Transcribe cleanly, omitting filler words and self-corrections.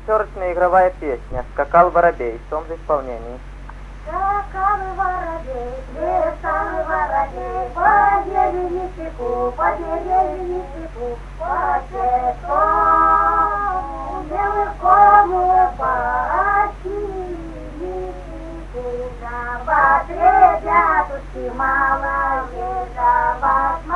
Пятерочная игровая песня «Скакал воробей» в том же исполнении. Скакал воробей, летал воробей, по дереву стеку, по цвету, белых кому паси, забат, ребятушки, малые, забат,